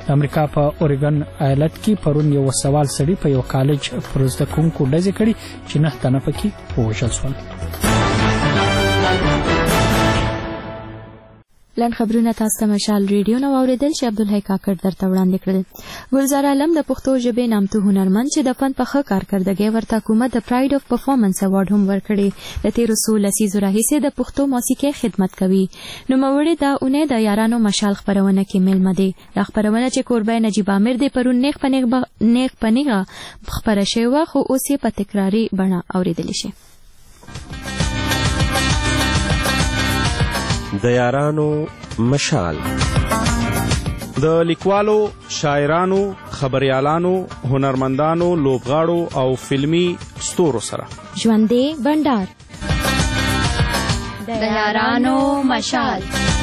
د امریکا په اوريګن ایالت کې پرون یو سوال سړي په یو کالج پر زده کوونکو ډزې کړې چې 9 تنه پکې ووژل شول. لن خبرونه تاسو ته مشال ریډیو نو اوریدل چې عبدالحی کاکړ درته وړاندې کړل. ګلزار عالم د پښتو ژبې نامتو هنرمند چې د فن په ښه کارکردګۍ ورته حکومت د پراید اف پرفارمنس اوارډ هم ورکړي. د تیرو څو لسیزو راهیسې د پښتو موسیقۍ خدمت کوي. نوموړی دا اونۍ د یارانو مشال خپرونه کې میلمه دی. دا خپرونه چې کوربه نجیب عامر دی پرون نیغ پنیغه خپره شوې وه خو اوس یې په تکراري بڼه اوریدلی شي. د یارانو مشال د لیکوالو، شاعرانو، خبریالانو، هنرمندانو، لوبغاړو او فلمی ستورو سره ژوندې بندر د یارانو مشال.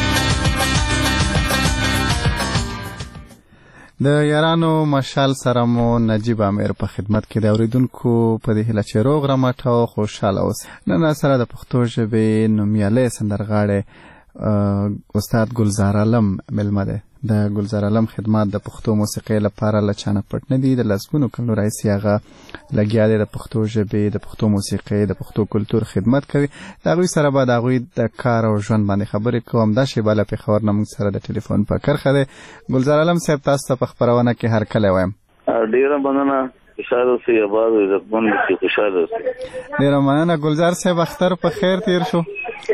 د یارانو مشال سره مو نجیب عامر په خدمت کې د اوریدونکو په دې هیله چې روغ رمټ او خوشاله اوسئ. نن سره د پښتو ژبې نومیالی سندرغاړی استاد ګلزار عالم ملمه ده. د ګلزار عالم خدمات د پښتو موسیقۍ لپاره له چانه پټ نه دي. د لسګونو کلونو راهیسې هغه لګیا دی د پښتو ژبې، د پښتو موسیقۍ، د پښتو کلتور خدمت کوي. د هغوی سره به د هغوی د کار او ژوند باندې خبرې کوم. دا شیبه له پېښور نه موږ سره د ټلیفون په کرښه دی. ګلزار عالم صاحب تاسو ته په خپرونه کې هرکلی وایم. ډېره مننه. خوشحاله اوسئ، اباد اوسئ، عزتمند اوسئ، خوشحاله اوسئ. ډېره مننه ګلزار صاحب. اختر په خیر تیر شو؟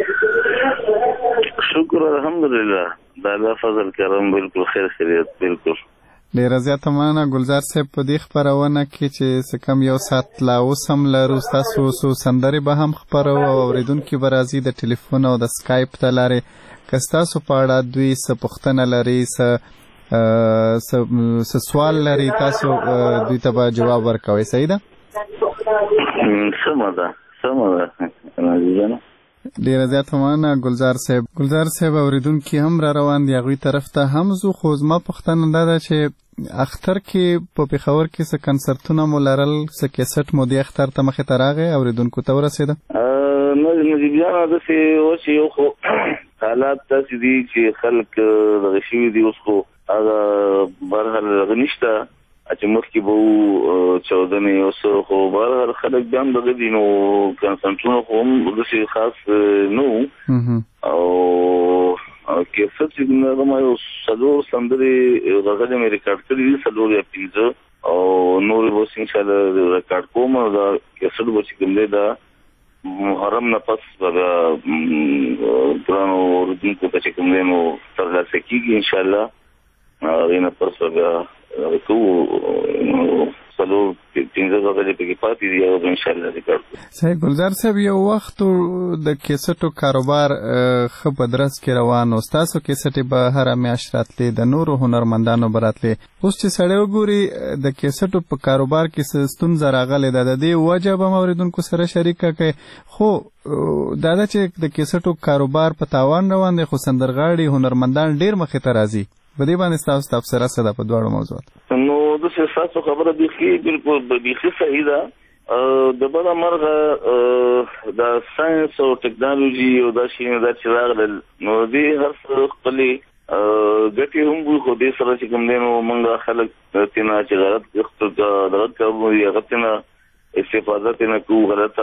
شکر الحمدلله، د الله فضل کرم بالکل خیر خیریت بالکل. ډېره زیاته مننه ګلزار صاحب. په دې خپرونه کې چې څه کم یو ساعت لا اوس هم لرو، ستاسو څو سندرې به هم خپرو او اورېدونکي به راځي د ټلیفون او د سکایپ ته لارې. که ستاسو په اړه دوی څه پوښتنه لري، څه سوال لري، تاسو دوی ته به جواب ورکوئ. صحیح ده؟ سمه ده عزیزانو. ډیره زیاته مننه ګلزار صاحب. ګلزار صاحب اوریدونکي هم را روان دي، هغوی طرف ته هم ځو. خو زما پوښتنه دا ده چې اختر کې په پېښور کې څه کنسرتونه مو لرل، څه کیسټ مو دې اختر ته مخې ته راغی، اوریدونکو ته ورسېده؟ نجیبیانو داسې اوس یو خو حالات داسې دي چې خلک دغه شوي دي. اوس خو هغه برحال هغه نشته چې مخکې به وو چاودنې. اوس خو برحال خلک بیا هم دغه دي، نو کنسرټونه خو هم داسې خاص نه وو. او کیسټ چې هغه ما یو 4 سندرې غزلې مې ریکارډ کړي دي، 4 یا 5، او نورې به اوس انشاءالله ریکارډ کوم. دا کیسټ به چې کوم دی دا محرم نه پس به ګرانو اورېدونکو ته چې کوم دی نو ترلاسه کېږي انشاءالله. هغې نه پس به بیا کوو 4 15 غزلې پکې پاتې دي، هغه به انشاءالله ریکارډ کړو. صحیح. ګلزار صاحب یو وخت د کیسټو کاروبار ښه په درز کې روان و، ستاسو کیسټې به هره میاشت راتلې، د نورو هنرمندانو به راتلې. اوس چې سړی وګوري د کیسټو په کاروبار کې څه ستونزه راغلې ده، د دې وجه به هم اورېدونکو سره شریکه کړئ. خو دا ده چې د کیسټو کاروبار په تاوان روان دی، خو سندرغاړي هنرمندان ډېر مخې ته راځي. په دې باندې ستاسو تبصره څه ده په دواړو موضوعاتو؟ نو داسې ستاسو خبره بالکل بیخي صحیح ده. د بله مرغه د ساینس او ټکنالوژي او دا شیونه دا چې راغلل، نو دې هر څه خپلې ګټې هم وي، خو دې سره چې کوم دی نو موږ خلک تېنه چې غلط کارونه دي هغه تېنه استفاده تېنه کوو غلطه.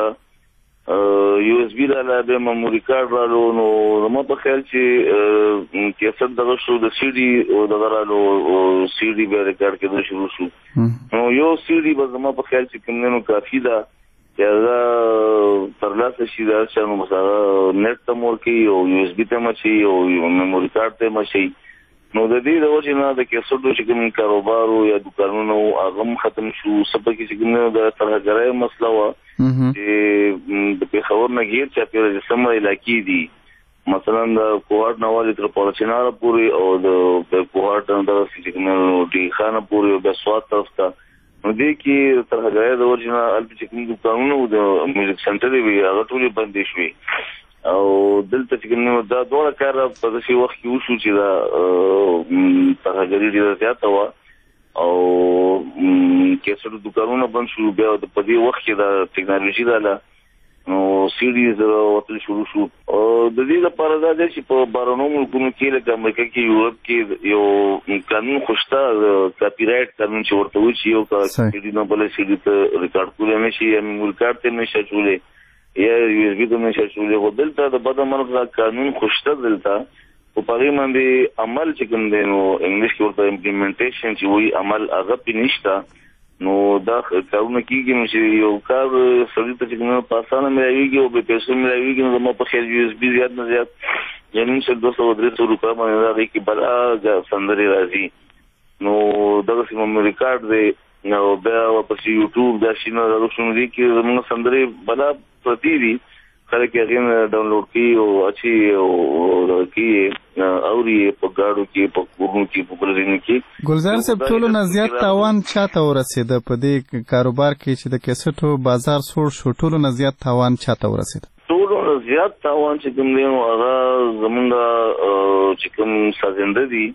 USB راله، بیا میموري کارډ رالو. نو زما په خیال چې کیسټ دغه شو، د CD دغه رالو، CD بیا ریکارډ کېدل شروع شو. نو یو CD به زما په خیال چې کوم دی نو کافي ده چې هغه ترلاسه شي. دا چې نو بس هغه نیټ ته مور کوي او USB ته مچي او میموري کارډ ته مچي. نو د دې د وجې نه د کیسټو چې کوم کاروبار یا دوکانونه هغه هم ختم شو. سبا کې چې کوم د ترهګرۍ مسله وه چې د پېښور نه غیر چاپېره چې سمه علاقې دي، مثلا د کوهاټ نه والي تر پورچناره پورې او د کوهاټ نه دغسې چې کوم ډي خانه پورې او بیا سوات طرف ته، نو دې کې ترهګرۍ د وجې نه هلته چې کوم دوکانونه وو د میوزیک سنټرې وي هغه ټولې بندې شوې. او دلته چې کوم دا دواړه کار په داسې وخت کې وشو چې دا ترهګري ډېره زیاته وه او کیسټو دوکانونه بند شو. بیا په دې وخت کې دا ټکنالوژي راله، نو سیریز وتل شروع شو او د دې لپاره دا چې په بارونو ملکونو کې لکه امریکا کې یورپ کې یو قانون خوشته کاپی رائټ قانون چې ورته وایي چې یو کاپی نه بل سیډي ته ریکارډ کولای نشي یا میموري کارت ته نشي چولې یا یو اس بي ته نشي چولې خو دلته د بد مرغ قانون خوشته دلته په پاره باندې عمل چې کوم دی نو انګلیش کې ورته امپلیمنټیشن چې وایي عمل هغه په نشته نو دا کارونه کېږي چې یو کار سړي ته چې کومه پاسانه ملایوي او به پیسې ملایوي نو په خیر یو اس بي زیات نه زیات یعنی څه 200-300 روپیا باندې راځي کې بلا سندري راځي نو دا سیمه ریکارډ دی نو بیا په یوټیوب دا شینه راوښنو دي کې موږ سندري بلا پرتی دي خلک یې ډاونلوډ کی او اچي او کی اوري په گاډو کې په کورونو کې په بلځینو کې ګلزار صاحب ټولو نه زیات تاوان چاته ورسید په دې کاروبار کې چې د کیسټو بازار سوړ شو ټولو نه زیات تاوان چاته ورسید ټولو نه زیات تاوان چې کوم دی هغه زمونږ چې کوم سازنده دي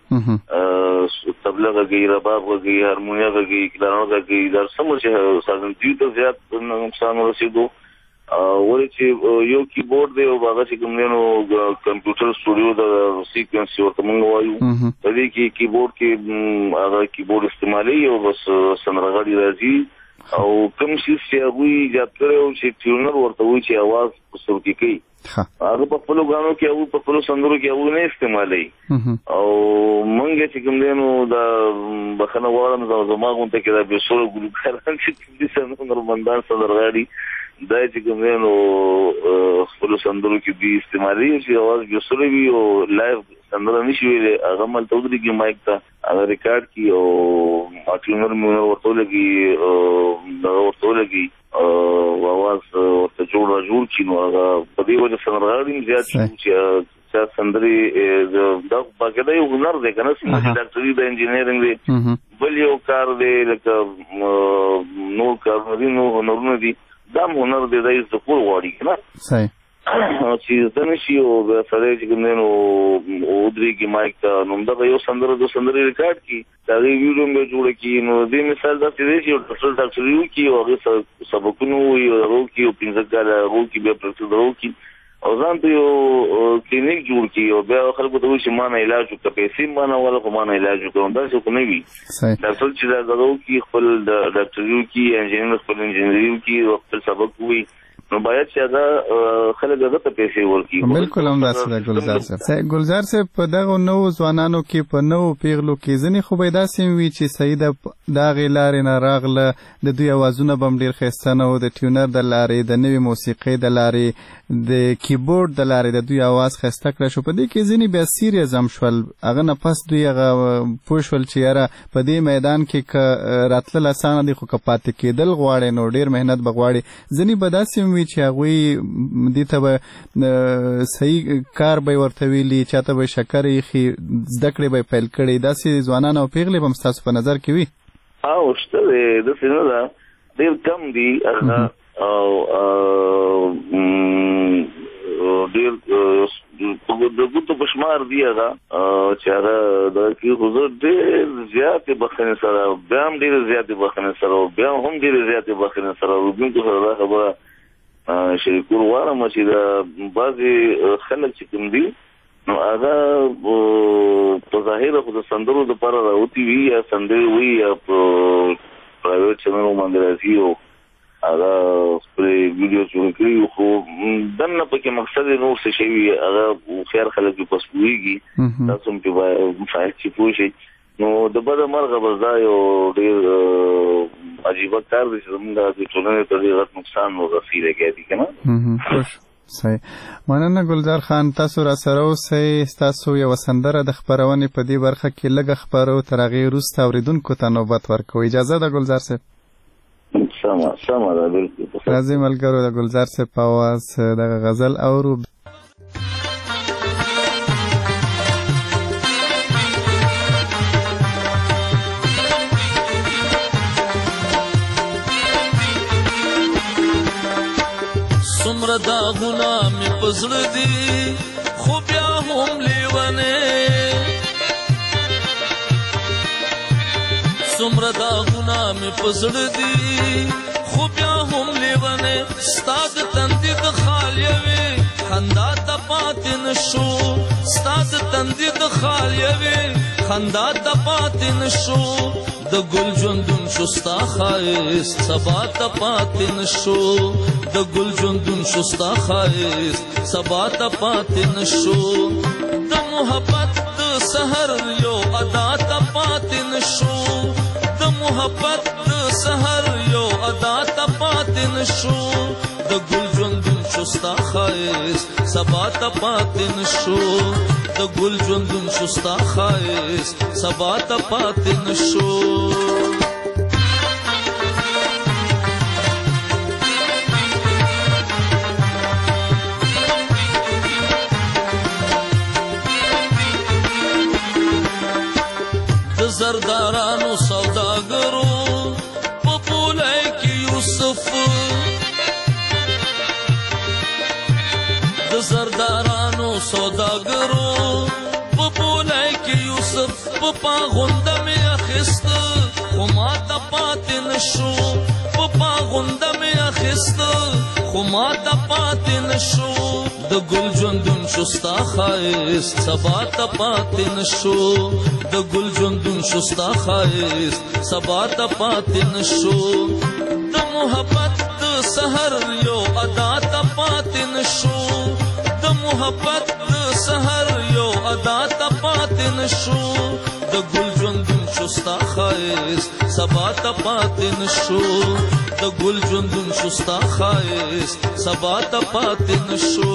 تبلیغ کوي رباب کوي هارمونیا کوي کلارونه کوي دا سم چې سازندوی ته زیات نقصان ورسیدو ولې چې یو کیبورډ دی او هغه چې کوم دی نو کمپیوټر سټوډیو د سیکوینس ورته مونږ وایو په دې کې کیبورډ کې هغه کیبورډ استعمالي او بس سندرغاړي راځي او کوم چې هغه ایجاد کړو چې ټیونر ورته وایي چې आवाज وسو کې کوي هغه په خپل غانو کې او په خپل سندرو کې هغه نه استعمالي او مونږ چې کوم دی نو دا بخنه وړم زما غونته کې دا به سره ګلوکاران چې دې سندرو مندان سندرغاړي دا چې کوم نو خپل سندرو کې دي استعمالي چې आवाज جو سره وی او لایو سندره نشي ویلې هغه مل توګري کې مایک ته هغه ریکارډ کی او اټیونر مې ورته لګي دا ورته لګي او आवाज ورته جوړ کی نو هغه په دې وجه سندرغاړي زیات چې سندري دا باګه یو هنر دی کنه چې ډاکټري د انجینرینګ دی بل یو کار دی لکه نو کار دی نو هنرونه دي دا هنر دی د زکور واړی کنه صحیح چې دنه شي او سره چې کوم نو او درې کې مایک ته نو دا یو سندره د سندري ریکارډ کی دا ویډیو مې جوړ کی نو دې مثال دا چې یو ډاکټر یو کی او هغه سبقونو یو ورو کی او پنځه کاله ورو کی به پرڅ درو کی او ځان ته یو کلینیک جوړ کی او بیا خلکو ته چې مانه علاج وکړي پیسې مانه ولا خو مانه علاج وکړي دا څه کوي ډاکټر چې دا درو کی خپل ډاکټر یو کی انجینر خپل انجینری یو کی خپل سبق وي نو باید چې دا خلک هغه ته پیسې ورکړي بالکل هم دا څه ګلزار صاحب په دغه نو ځوانانو کې په نو پیغلو کې ځنې خو به داسې وي چې سید دا غیلارې نه راغله د دوی اوازونه بم ډیر ښایسته نه و د ټیونر د لارې د نوې موسیقۍ د لارې د کیبورډ د لارې د دوی اواز ښایسته کړه شو په دې کې ځینې بیا سیریز هم شول هغه نه پس دوی هغه پوه شول چې یاره په دې میدان کې که راتلل اسانه دي خو که پاتې کېدل غواړي نو ډیر محنت به غواړي ځینې به داسې چې هغوی دې ته به صحیح کار به ورته ویلي چاته به شکر ایښي زده کړې به پیل کړي داسې ځوانان او پیغلې به هم ستاسو په نظر کې وي او شته دی داسې نه ده ډېر کم دي هغه او ډېر د ګوتو په شمار دي هغه چې هغه د کې حضور ډېر زیاتې بخښنې سره بیا هم ډېرې زیاتې بخښنې سره او بیا هم ډېرې زیاتې بخښنې سره روبونکو سره دا خبره شریکور وارم چې دا بعضې خلک چې کوم دي نو هغه په ظاهره خو د سندرو دپاره راوتي وي یا سندرې وي یا په پرایویټ چینلو باندې راځي او هغه خپلې ویډیو جوړې کړي خو دننه پکې مقصد یې نور څه شی وي هغه هوښیار خلک پې پس پوهېږي تاسو هم پې باید چې پوه شئ نو د بده مرغه بس دا یو ډېر عجیبه کار دی چې زموږ د ټولنې ته ډېر غټ نقصان ورسېدی دی که نه صحیح مننه ګلزار خان تاسو را سره اوسئ ستاسو یوه سندره د خپرونې په دې برخه کې لږه خپرو تر هغې وروسته اورېدونکو ته نوبت ورکوو اجازه ده ګلزار صاحب سمه ده بلکل راځئ ملګرو د ګلزار صاحب په اواز دغه غزل اورو څومره داغونه مې په زړه دي خو بیا هم لیونې څومره داغونه مې په زړه دي خو بیا هم لیونې ستا د تندي د خال یوې خندا ته پاتې نشو ستا د تندي د خال یوې خندا ته پاتې نشو د ګل ژوندون شو ستا ښایست سبا ته پاتې نشو د ګل ژوندون شو ستا ښایست سبا ته پاتې نشو د محبت د سحر یو ادا ته پاتې نشو د محبت د سحر یو ادا ته پاتې نشو د ګل ژوندون شو ستا ښایست سبا ته پاتې نشو د ګل ژوندون شو ستا ښایست سبا ته پاتې نشو د زردارانو سوداګرو په پولای کې یوسف د زردارانو سوداګرو په پولای کې یوسف په پاغونده مې اخیست خو ما ته پاتې نشو په پاغونده مې اخیست خو ما ته پاتې نشو د ګل ژوندون شو ستا ښایست سبا ته پاتې نشو د ګل ژوندون شو ستا ښایست سبا ته پاتې نشو د محبت د سحر یو ادا ته پاتې نشو د محبت د سحر یو ادا ته پاتې نشو د ګل ژوندون شو ستا ښایست سبا ته پاتې نشو د ګل ژوندون شو ستا ښایست سبا ته پاتې نشو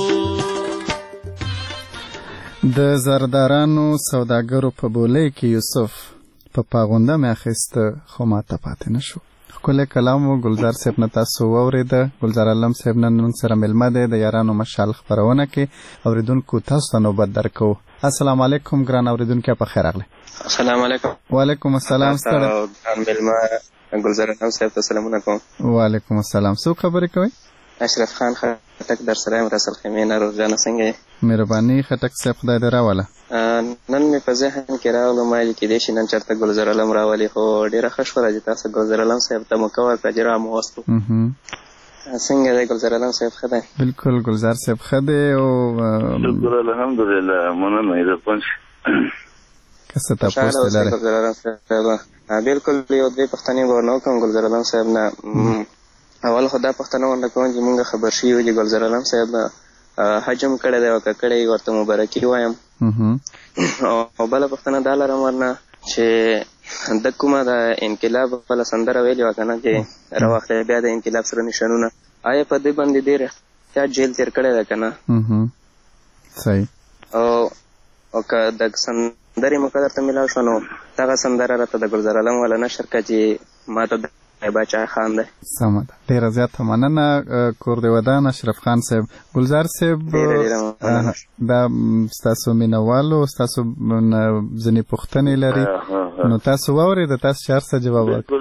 د زردارانو سوداګرو په بولۍ کې یوسف په پاغونده مې اخیسته خو ما ته پاتې نشو ښکلی کلام و ګلزار صاحب نه تاسو واورېده ګلزار علم صاحب نن موږ سره میلمه دی د یارانو مشال خپرونه کې اورېدونکو تاسو ته نوبت درکوو السلام علیکم ګران اورېدونکي په خیر راغلی السلام علیکم وعلیکم السلام ستړی میلمه ګلزار علم صاحب ته سلامونه کوم وعلیکم السلام څوک خبرې کوئ اشرف خان خټک در سره یم رسل خیمې نه روزانه څنګه یې مهرباني خټک صاحب خدای دې راوله نن مې په ذهن کې راغلو ما کېدای شي نن چېرته ګلزار علم راولي خو ډېره ښه شوه چې تاسو ګلزار علم صاحب ته موقع ورکړه چې راوستو څنګه دی ګلزار علم صاحب ښه دی بالکل ګلزار صاحب ښه دی او شکر الحمدلله مننه یې پنځ که څه تاسو لرئ ګلزار علم صاحب بالکل یو دوی پښتنې ورنو کوم ګلزار علم صاحب نه اول خدا پښتنه ورنه کوم چې موږ خبر شي یو چې ګلزار علم صاحب حجم کړی دی او که کړی ورته مبارکي وایم او بله پښتنه دا لرم ورنه چې د کومه د انقلاب بله سندره ویلې وه که نه چې راواخلی بیا د انقلاب سره نشانونه آیا په دې باندې ډېر احتیاط جیل تېر کړی دی که نه صحیح او که د سندرې موقع درته میلاو شوه نو دغه سندره راته د ګلزار علم والا نشر کړه چې ما ته باچا خان دی سمه ده ډېره زیاته مننه کور دې ودان اشرف خان صاحب ګلزار صاحب دا ستاسو مینهوالو ستاسو ځینې پوښتنې لري نو تاسو واورېده تاسو چې هر څه جواب بالکل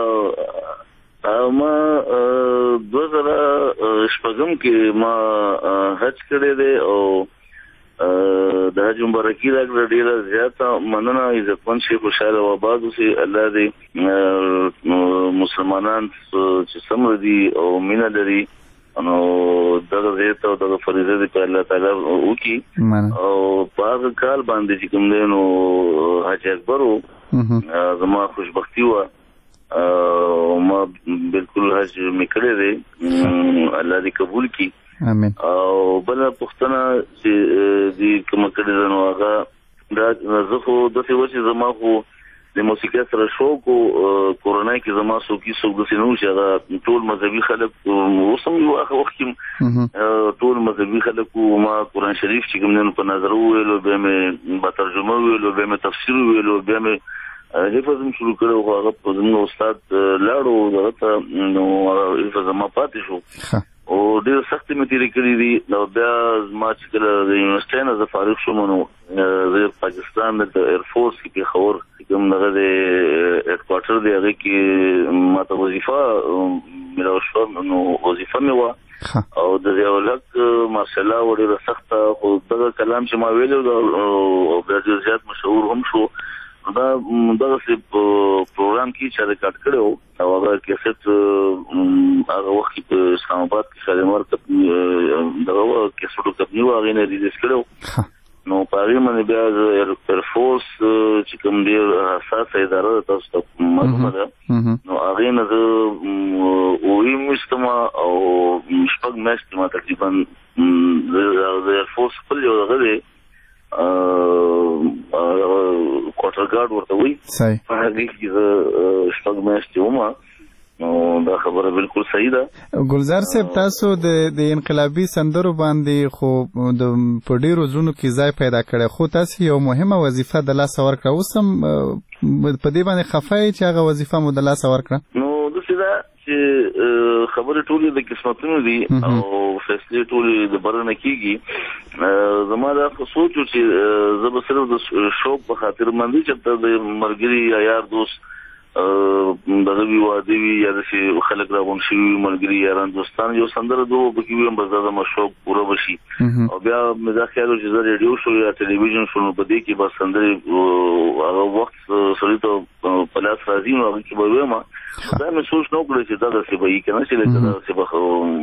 ما 2006 کې ما حج کړی دی او د حج مبارکي راکړه ډېره زیاته مننه عزتمن شي خوشحاله او آباد اوسي الله دې مسلمانان چې څومره دي او مینه لري نو دغه زیاته او دغه فریضه دې په الله تعالی وکړي او په هغه کال باندې چې کوم دی نو حج اکبر زما خوشبختي وه ما بالکل حج مې کړی دی الله دې قبول کړي امين او بل پښتنه چې دې کوم کړي نو هغه دا زه خو داسې و چې زما خو د موسیقۍ سره شوق او کورونا کې زما څوکي څوک داسې نه و چې هغه ټول مذهبي خلک اوس هم یو هغه وخت کې ټول مذهبي خلک ما قرآن شریف چې کوم په نظر وویلو بیا مې به ترجمه وویلو بیا مې تفسیر وویلو بیا مې حفظ هم شروع کړی خو هغه زموږ استاد لاړو دغه ته نو حفظ ما پاتې شو او ډېر سختې مې تېرې کړي دي نو بیا زما چې کله د یونیورسټۍ نه زه فارغ شوم نو زه پاکستان د ایرفورس کې پېښور کوم دغه د هیډکواټر دی هغې کې ما ته وظیفه میلاو شوه نو وظیفه مې وه او د ضیاءالحق ماشاءالله ډېره سخته خو دغه کلام چې ما ویلی او بیا ډېر زیات مشهور هم شو دا دغسې پروګرام پروګرام کې چې ریکارډ کړو او هغه کیسټ هغه وخت په اسلام آباد کې شالمار دغه کیسټو کمپنی هغه نه ریلیز کړو نو پاره باندې بیا ایرفورس چې کوم ډیر حساسه اداره تاسو ته معلومه ده نو هغه نه وی مستما او شپږ میاشتې ما تقریبا د ایرفورس خپل یو غوړي کوارټر ګارد ورته وي صحیح هغه کې شپږ میاشتې ومه نو دا خبره بالکل صحیح ده ګلزار صاحب تاسو د انقلابي سندرو باندې خو د پډیرو زونو کې ځای پیدا کړی خو تاسو یو مهمه وظیفه د لاس ورکړه اوسم په دې باندې خفای چې هغه وظیفه مو د لاس ورکړه نو د سیده چې خبره ټولې د قسمتونو دي او فیصله ټولې د برنه کیږي زما دا سوچ چې زه به صرف د شوق په خاطر باندې چې د مرګري یا یار دوست دغه وی واده وی یا د خلک راغون شي ملګری یاران دوستان یو سندره دوه بکی ویم بس دا مشوق پوره بشي او بیا مزه خیال چې ریډیو شو یا ټلویزیون شو په دې کې بس سندره هغه وخت سړی ته پلاس راځي نو هغه کې به ما دا مې سوچ نو کړی چې دا څه به یې کنه چې دا څه به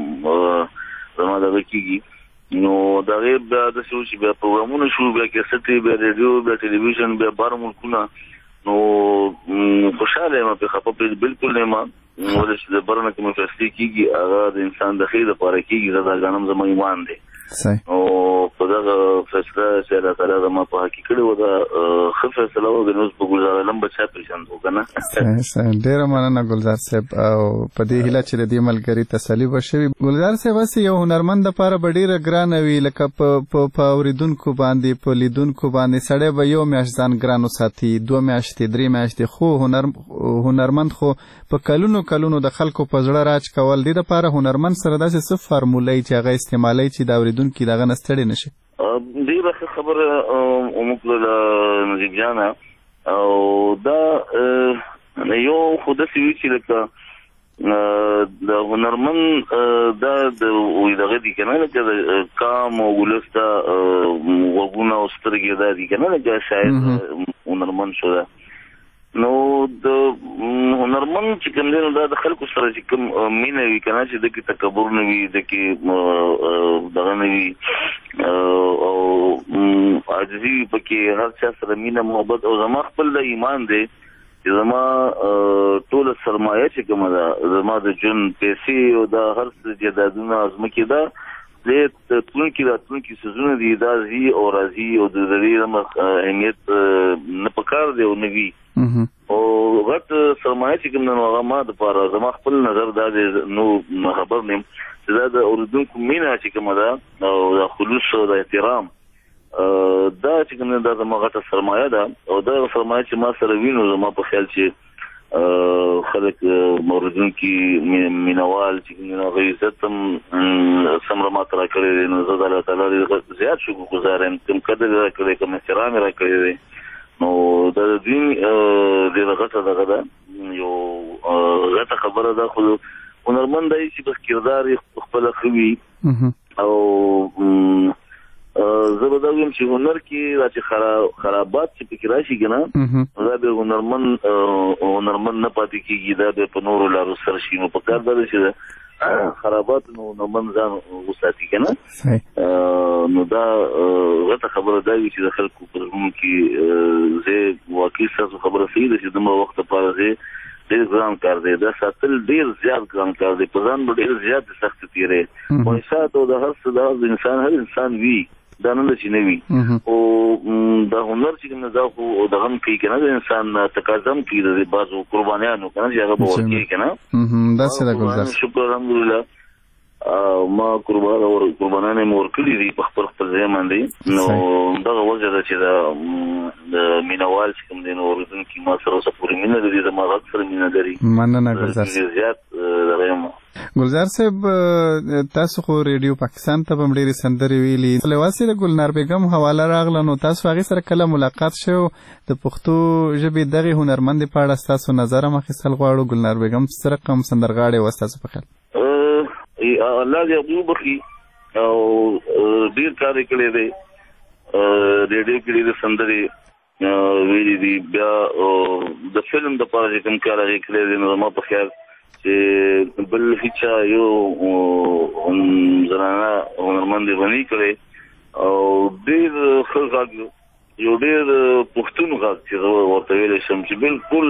زما دا کیږي نو دا غیر بیا د سوچ بیا پروګرامونه شو بیا کیسټ بیا ریډیو بیا ټلویزیون بیا بار ملکونه نو خوشاله ما په خپل بالکل نه ما ولې چې د برنه کې مفصلی کیږي هغه د انسان د خیر لپاره کیږي دا غنم زما ایمان دی صحیح او په دا فیصله چې الله تعالی زما په حقیقت و دا خفه سلام د نوز په ګلزار علم بچا پېژند وکنه صحیح ډیر مننه ګلزار صاحب او په دې هیله چې د ملګری تسلی وشي ګلزار صاحب واسه یو هنرمند لپاره ډیره ګران وی لکه په اوریدونکو باندې په لیدونکو باندې سړی به یو میاشت ځان ګرانو ساتي 2 میاشتې 3 میاشتې خو هنرمند خو په کلونو د خلکو په زړه راج کول دي لپاره هنرمند سره داسې څه فارمولې چې هغه استعمالي چې دا اوریدونکو دغه نستړي نشي دې راخه خبره موږ نجیب جان او دا یو خود سوي چې لکه د هنرمند دا د دغه دي کنه چې کام او ولستا وګونه او سترګې دا دي کنه چې شاید هنرمند شو نو د هنرمند چې کوم دی دا د خلکو سره چې کوم مینه وي کنه چې د کې تکبر نه وي د کې دغه نه وي او عاجزي پکې هر چا سره مینه محبت او زما خپل د ایمان دی چې زما ټول سرمایه چې کومه ده زما د جون پیسې او د هر څه جدادونه ازمکه ده د تونکي سيزونه دي دا زی او راضي او د دې اهمیت نه پکار دی او نوي او غټ سرمایه چې کوم نو هغه ما د پاره زما خپل نظر دا نو خبر نیم چې دا د اوردونکو مینا چې کوم ده او د خلوص او د احترام دا چې کوم دا زما غټه سرمایه ده او دا سرمایه چې ما سره وینو زما په خیال چې خلک موردونکو مینوال چې نو غیزتم سمره ما تر کړی نو زه د الله تعالی زیات شکر گزارم کوم قدر راکړي کوم احترام راکړي نو دا دین د غټه دغه ده یو غټه خبره ده خو هنرمند دی چې په کردار خپل خوي او زبرداویم چې هنر کې راځي خرابات چې پکې راشي کنه دا به هنرمند نه پاتې کیږي دا به په نورو لارو سر شي نو په کار ده چې خرابات نو هنرمند ځان وساتي کنه نو دا غته خبره دا وی چې د خلکو په روم کې زه واقعي څه خبره صحیح ده چې دمو وخت په اړه ډېر ګران کار دی دا ساتل ډېر زیات ګران کار دی په ځان ډېر زیات سخت تیرې وایسا ته د هر څه د هر انسان وی دا نه چې نه وي او دا هنر چې نه دا خو د غم کې کنه د انسان تقاضم کې د بازو قربانیانو کنه چې هغه ورکی کنه دا څه ګلزار شکر الحمدلله ما قربانانه مور کړی دي په خپل ځای باندې نو دا وجه ده چې د مینوال چې کوم دین اوردون کې ما سره سپوري مینه لري د ما غږ سره مینه لري مننه ګلزار زیات دریم ګلزار صاحب تاسو خو ریډیو پاکستان ته هم ډېری سندرې ویلي لواسي د ګلنار بیگم حواله راغله نو تاسو هغه سره کله ملاقات شو د پښتو ژبې دغه هنرمند په اړه تاسو نظر مخسل غواړو ګلنار بیگم سره کوم سندرغاړي وستاسو په خیال الله دې ابو بخي او ډیر کار کړی دی ریډیو کې د سندري ویلي دي. بیا د فلم د پاره چې کوم کار هغې کړی دی نو زما په خیال چې بل هیچا یو زنانه هنرمند یې غني کړی او ډېر ښه غږ یو ډېر پښتون غږ چې زه ورته ویلی شم چې بالکل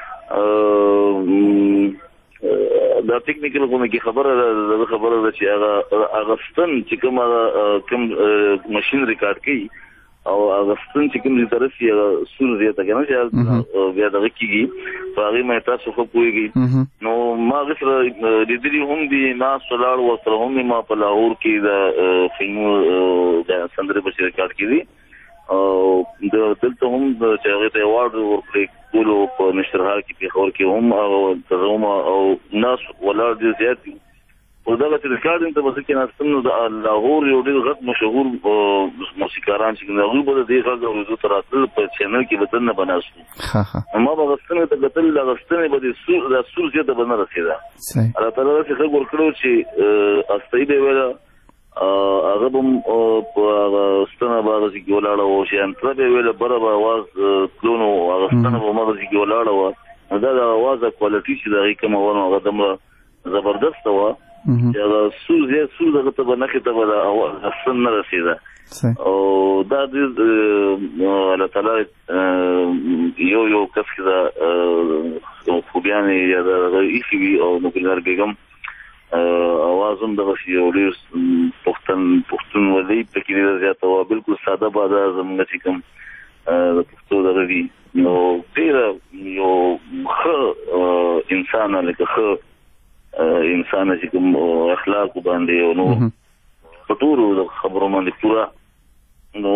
دا ټیکنیکل کومه کې خبره ده چې هغه ستن چې کوم ماشین ریکارډ کوي او هغه ستن چې کوم دې طرف یې سور زیاته کنه چې بیا دغه کېږي په هغې مې تاسو ښه پوهېږئ نو ما هغې سره لیدلي هم دي ما سلاړ ورسره هم ما په لاهور کې د فلمونو د سندرې بچې ریکارډ کړي او دلته هم چې هغې ته ایوارډ ورکړی ټولو په نشرحال کې پېښور کې هم او ناس ولاړ ډېر زیات دي خو دغه چې ریکارډینګ ته به زه کېناستم نو د لاهور یو ډېر غټ مشهور موسیقاران چې هغوی به د دې غږ اورېدو ته راتلل په چینل کې به دننه به ناست وو ما به هغه ستنې ته کتل هغه ستنې به د سور زیاته به نه رسېده الله تعالی داسې غږ ورکړی و چې استایي به یې ویله هغه به په هغه ستنه به هغسې کې ولاړه وه چې انتره به یې ویله بره به اواز تلو نو هغه ستنه به همغسې کې ولاړه وه نو دا د اواز د کوالټي چې د هغې کومه وه نو هغه دومره زبردسته وه چې هغه سور دغه ته به نښې ته به د ستن نه رسېده او دا ډېر الله تعالی یو کس کې د خوبیانې یا د هغه ایښې وي او نو ګلزار بیګم اواز هم دغسې یو ډېر پښتونولۍ پکې ډېره زیاته وه بالکل ساده باده زموږ چې کوم د پښتو دغه وي نو ډېره یو ښه انسانه لکه ښه انسانه چې کوم اخلاقو باندې او نو په ټولو د خبرو باندې پوره نو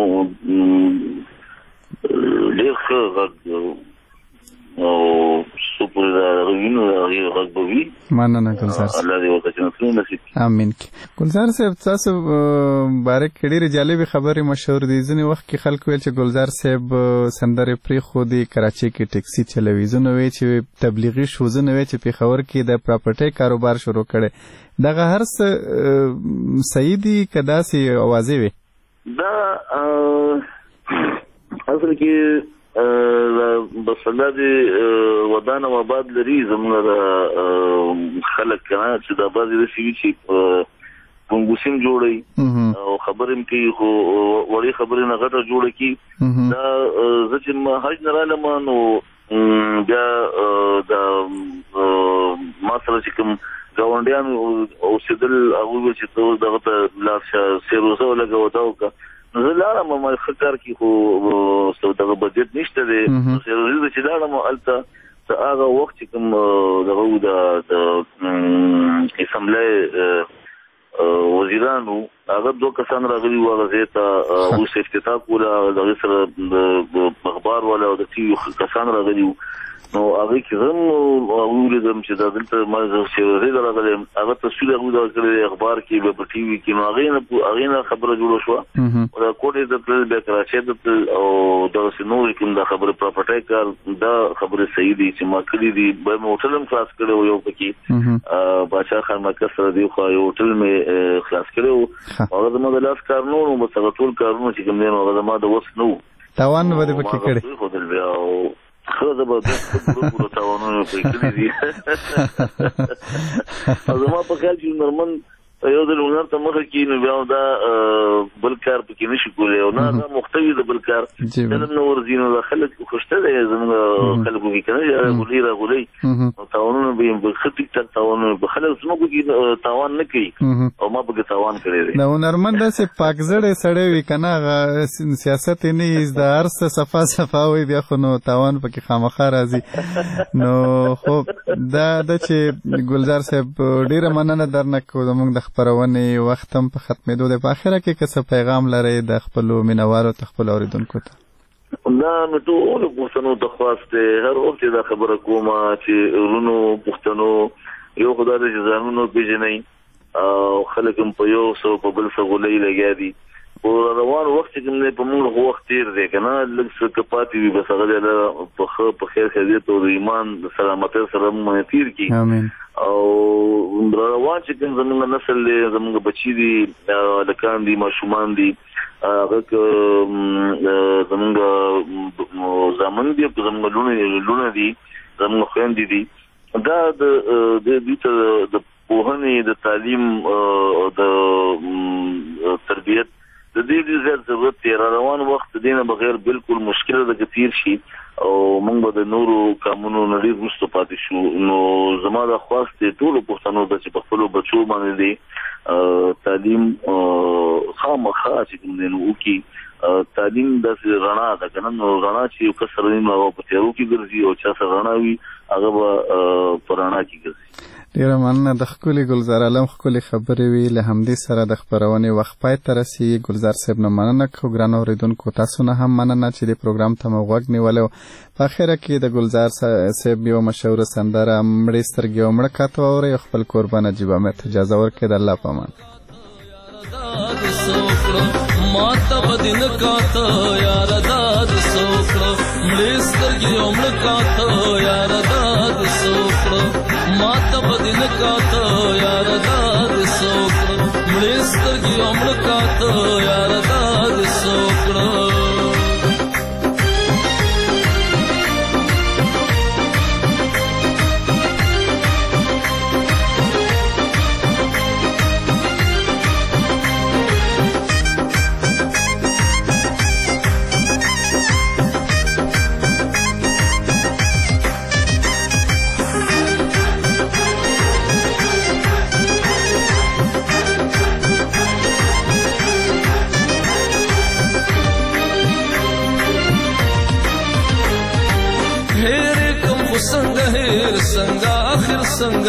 ډېر ښه غږ او څو پورې د هغه وینو د هغې غږ به وي مننه ګلزار صاحب الله دې ورته جنتونه نصیب کړي امین ګلزار صاحب تاسو باره کې ډېرې جالبې خبرې مشهور دي ځینې وخت کې خلک ویل چې ګلزار صاحب سندرې پرېښودې کراچۍ کې ټیکسي چلوي ځینې وایي چې تبلیغي شو ځینې وایي چې پېښور کې د پراپرټۍ کاروبار شروع کړی دغه هر څه صحیح دي که داسې اوازې وي دا اصل کې بس الله دې ودان او آباد لري زموږ خلک که نه چې دا بعضې داسې وي چې ګنګوسي هم جوړوي او خبرې هم کوي خو وړې خبرې نه غټه جوړه کړي دا زه چې حج نه رالم نو بیا دا ما سره چې کوم ګاونډیان اوسېدل هغوی ویل چې ته دغه ته لاړ شه سیروزه ولګوه دا وکړه زه لاړم ما ښه کار کې خو دغه بجټ نشته دی سیروزي ته چې لاړم هلته هغه وخت چې کوم دغه د اسمبلی وزیرانو هغه 2 کسان راغلي وو هغه ځای ته اوس افتتاح کوله دغې سره د اخبار والا او د ټي وي کسان راغلي وو نو هغې کې زه هم ولیدم چې دا دلته ما سیروزۍ ته راغلی یم هغه تصویر هغوی دغه کړی دی اخبار کې بیا په ټي وي کې نو هغې نه خبره جوړه شوه دا کوټې ته تلل بیا کراچۍ ته تلل او دغسې نورې کوم دا خبرې پراپرټۍ کار دا خبرې صحیح دي چې ما کړي دي بیا مې هوټل هم خلاص کړی و یو پکې باچا خان مرکز سره دی خوا یو هوټل مې خلاص کړی و هغه زما د لاس کار نه و نو بس هغه ټول کارونه چې کوم دی نو هغه زما د وس نه و تاوان به دې پکې کړی ښه زبردست پوره تاوانونه پرې کړي دي او زما په خیال چې هنرمند یو ځل هنر ته مخه کړي نو بیا دا بل کار پکې نشي کولی او نه دا محتوي د بل کار علم نه ورځي نو دا خلک خوشته دی زموږ خلکو کې که نه راغلي نو تاوانونه به یې ښه ټیک ټاک تاوانونه به خلک زموږ کې تاوان نه کوي او ما پکې تاوان کړی دی د هنرمند داسې پاکزړی سړی وي که نه هغه سیاست یې نه د هر څه صفا وي بیا خو نو تاوان پکې خامخا راځي نو خو دا ده چې ګلزار صاحب ډېره مننه درنه کوو زموږ د خپرونې وخت هم په ختمېدو دی په اخره کې که څه پیغام لرئ د خپلو مینوالو ته خپلو اورېدونکو ته دا مې ټولو پښتنو ته خواست دی هر وخت دا خبره کومه چې ورونو پښتنو یو خو دا دی چې ځانونه وپېژنئ او خلک هم په یو څه په بل څه غولۍ لګیا دي خو روان وخت چې کوم دی په موږ خو وخت تېر دی که نه لږ څه که پاتې وي بس هغه دی په خیر خیریت او د ایمان د سلامتۍ سره موږ تېر کړي او روان چې کوم زموږ نسل دی زموږ بچي دي هلکان دي ماشومان دي هغه زمونږ زامن دي زمونږ لونه دي زمونږ خویندې دي دا د دې ته د پوهنې د تعلیم د تربیت د دې زیات ضرورت دی. را روان وخت دینه بغیر بالکل مشکل د تیر شي او موږ به د نورو کامونو نړۍ وروسته پاتې شو. نو زما د خواست ټولو پښتنو د چې په خپلو بچو باندې دی تعلیم خامخا چې کوم دی نو وکړي. تعلیم داسې رڼا ده که نه، نو رڼا چې یو کس سره وي نو هغه په تیارو کې ګرځي او چا سره رڼا وي هغه به په رڼا کې ګرځي. ډیره مننه. د ښکلي ګلزار عالم ښکلې خبرې وي. له همدې سره د خپرونې وخت پای ته رسېږي. ګلزار صاحب نه مننه کوو. ګرانو اورېدونکو تاسو نه هم مننه چې د پروګرام ته مو غوږ نیولی و. په اخره کې د ګلزار صاحب یوه مشهوره سندره مړې سترګې او مړه کاته واورئ او خپل کوربه نجیب امیر ته اجازه ورکړئ. د الله په امان. माता बदिन काता यार दाद सोकड़ो मलेस्तर गियो मलकाता यार दाद सोकड़ो माता बदिन काता यार दाद सोकड़ो मलेस्तर गियो मलकाता यार दाद सोकड़ो संगा आखिर संग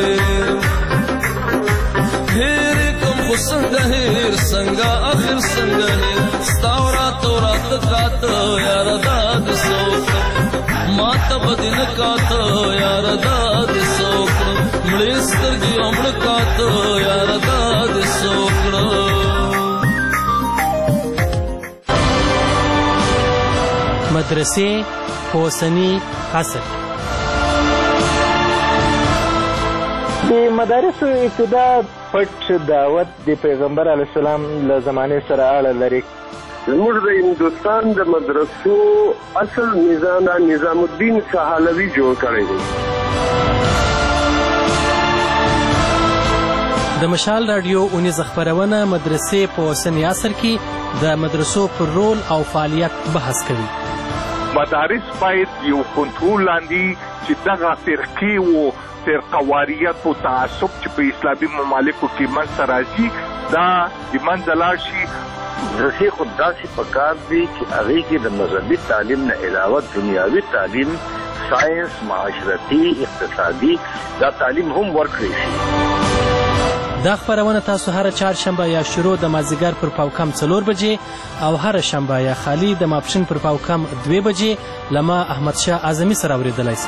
हेर कम संग हेर संगा आखिर संग हेर स्तावरा तोरा तकात यार दाद सोक माता बदिन कात यार दाद सोक मलेस्तर गी अमल कात यार दाद सोकड़ो मदरसे ओसनी عصر د مدارسو ابتدا پټ دعوت د پیغمبر علیه السلام له زمانې سره اړه لري. زموږ د هندوستان د مدرسو اصل نظام الدین سهالوي جوړ کړی دی. د مشال رادیو اونیز خبرونه مدرسې په اوسني عصر کې د مدرسو پر رول او فعالیت بحث کوي. مدارس باید یو کنټرول لاندې چې دغه فرقې و فرقواریت او تعصب چې په اسلامي ممالکو کې منځته راځي دا د منځه لاړ شي. مدرسې خو داسې پکار دي چې هغې کې د مذهبي تعلیم نه علاوه دنیاوي تعلیم، ساینس، معاشرتي، اقتصادي دا تعلیم هم ورکړی شي. دا خبرونه تاسو هر چهارشنبه یا شروع د مازدیګر پر پاوکم 4 بجې او هر شنبه یا خالی د ماپښین پر پاوکم 2 بجې لما احمد شاه اعظمي سره اوریدلای